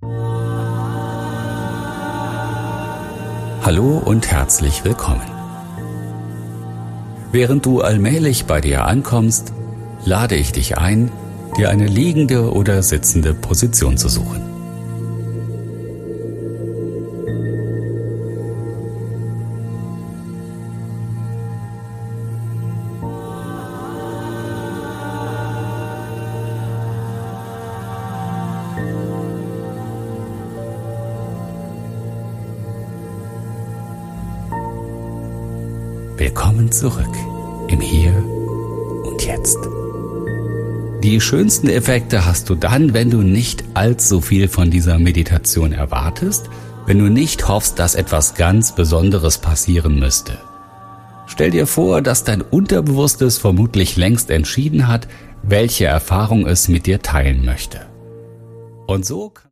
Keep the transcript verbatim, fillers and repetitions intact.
Hallo und herzlich willkommen. Während du allmählich bei dir ankommst, lade ich dich ein, dir eine liegende oder sitzende Position zu suchen. Willkommen zurück im Hier und Jetzt. Die schönsten Effekte hast du dann, wenn du nicht allzu viel von dieser Meditation erwartest, wenn du nicht hoffst, dass etwas ganz Besonderes passieren müsste. Stell dir vor, dass dein Unterbewusstes vermutlich längst entschieden hat, welche Erfahrung es mit dir teilen möchte. Und so